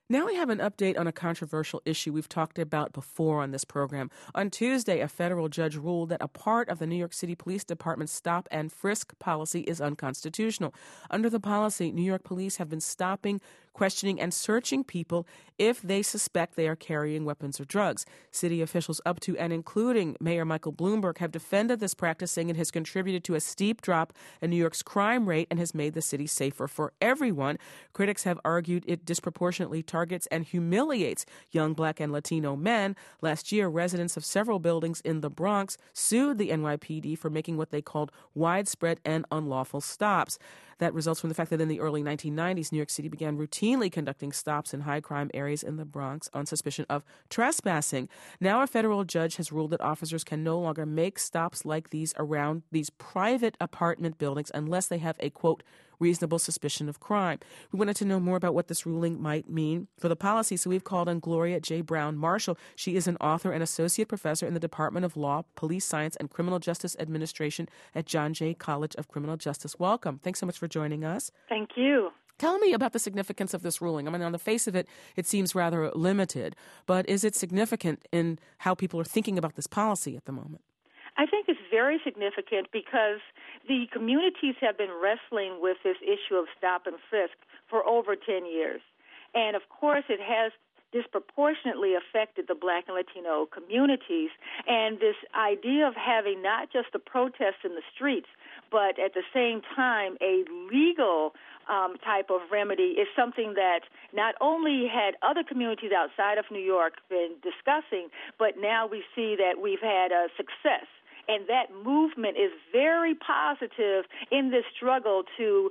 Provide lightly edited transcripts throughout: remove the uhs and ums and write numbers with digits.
Now we have an update on a controversial issue we've talked about before on this program. On Tuesday, a federal judge ruled that a part of the New York City Police Department's stop and frisk policy is unconstitutional. Under the policy, New York police have been stopping, questioning, and searching people if they suspect they are carrying weapons or drugs. City officials up to and including Mayor Michael Bloomberg have defended this practice, saying it has contributed to a steep drop in New York's crime rate and has made the city safer for everyone. Critics have argued it disproportionately targets and humiliates young Black and Latino men. Last year, residents of several buildings in the Bronx sued the NYPD for making what they called widespread and unlawful stops. That results from the fact that in the early 1990s, New York City began routinely conducting stops in high-crime areas in the Bronx on suspicion of trespassing. Now a federal judge has ruled that officers can no longer make stops like these around these private apartment buildings unless they have a, quote, reasonable suspicion of crime. We wanted to know more about what this ruling might mean for the policy, so we've called on Gloria J. Brown Marshall. She is an author and associate professor in the Department of Law, Police Science, and Criminal Justice Administration at John Jay College of Criminal Justice. Welcome. Thanks so much for joining us. Thank you. Tell me about the significance of this ruling. I mean, on the face of it, it seems rather limited, but is it significant in how people are thinking about this policy at the moment? I think it's very significant because the communities have been wrestling with this issue of stop and frisk for over 10 years. And, of course, it has disproportionately affected the Black and Latino communities. And this idea of having not just the protests in the streets, but at the same time a legal type of remedy is something that not only had other communities outside of New York been discussing, but now we see that we've had a success. And that movement is very positive in this struggle to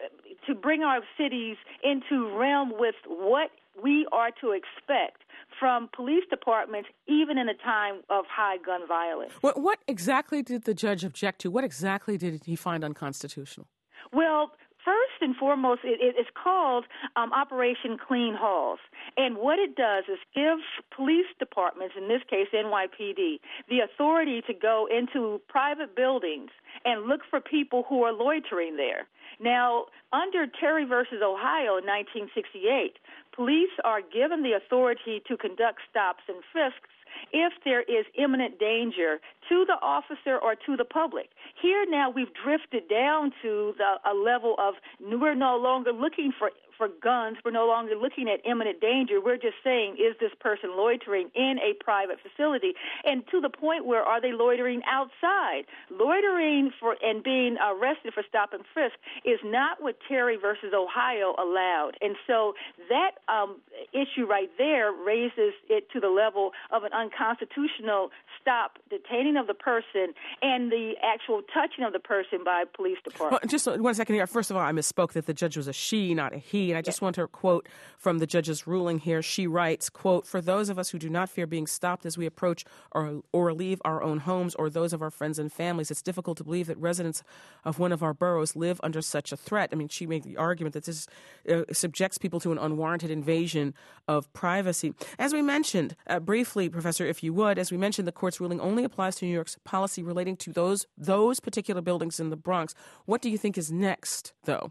bring our cities into realm with what we are to expect from police departments, even in a time of high gun violence. What exactly did the judge object to? What exactly did he find unconstitutional? Well, first and foremost, it's called Operation Clean Halls. And what it does is give police departments, in this case NYPD, the authority to go into private buildings and look for people who are loitering there. Now, under Terry versus Ohio in 1968, police are given the authority to conduct stops and frisks if there is imminent danger to the officer or to the public. Here now we've drifted down to a level of we're no longer looking for guns. We're no longer looking at imminent danger. We're just saying, is this person loitering in a private facility? And to the point where are they loitering outside? Loitering and being arrested for stop and frisk is not what Terry versus Ohio allowed. And so that issue right there raises it to the level of an unconstitutional stop, detaining of the person, and the actual touching of the person by police department. Well, just 1 second here. First of all, I misspoke that the judge was a she, not a he. And I just want to quote from the judge's ruling here. She writes, quote, "For those of us who do not fear being stopped as we approach or leave our own homes or those of our friends and families, it's difficult to believe that residents of one of our boroughs live under such a threat." I mean, she made the argument that this subjects people to an unwarranted invasion of privacy. As we mentioned, briefly, Professor, if you would, as we mentioned, the court's ruling only applies to New York's policy relating to those particular buildings in the Bronx. What do you think is next, though?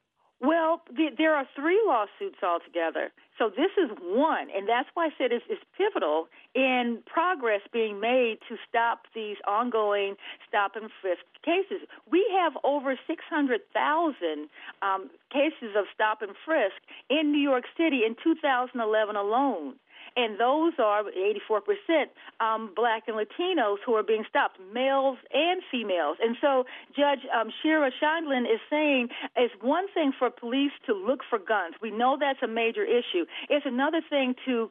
Well, there are 3 lawsuits altogether. So this is one, and that's why I said it's pivotal in progress being made to stop these ongoing stop and frisk cases. We have over 600,000 cases of stop and frisk in New York City in 2011 alone. And those are 84% Black and Latinos who are being stopped, males and females. And so Judge Shira Scheindlin is saying it's one thing for police to look for guns. We know that's a major issue. It's another thing to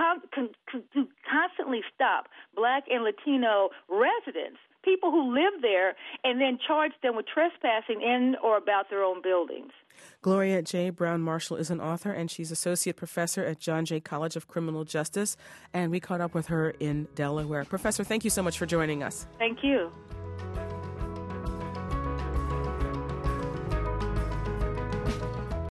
constantly stop Black and Latino residents, people who live there, and then charge them with trespassing in or about their own buildings. Gloria J. Brown Marshall is an author, and she's associate professor at John Jay College of Criminal Justice, and we caught up with her in Delaware. Professor, thank you so much for joining us. Thank you.